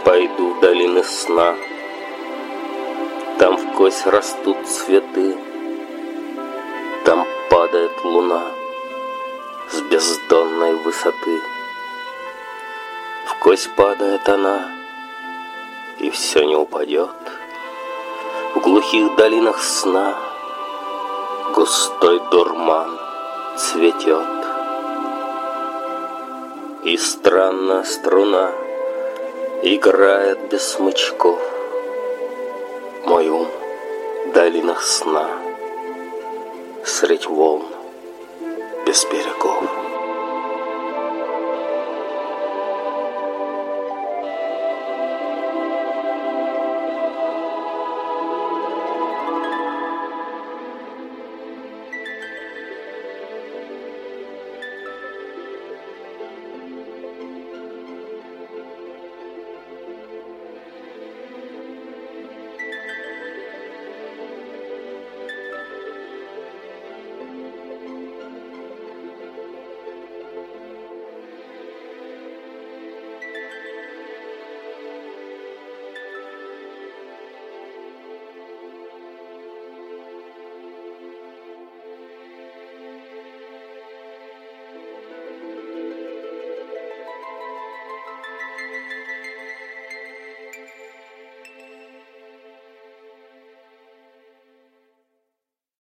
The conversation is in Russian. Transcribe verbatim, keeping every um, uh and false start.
Пойду в долины сна, там вкось растут цветы, там падает луна с бездонной высоты. Вкось падает она, и все не упадет. В глухих долинах сна густой дурман цветет. И странная струна играет без смычков. Мой ум в долинах сна средь волн без берегов.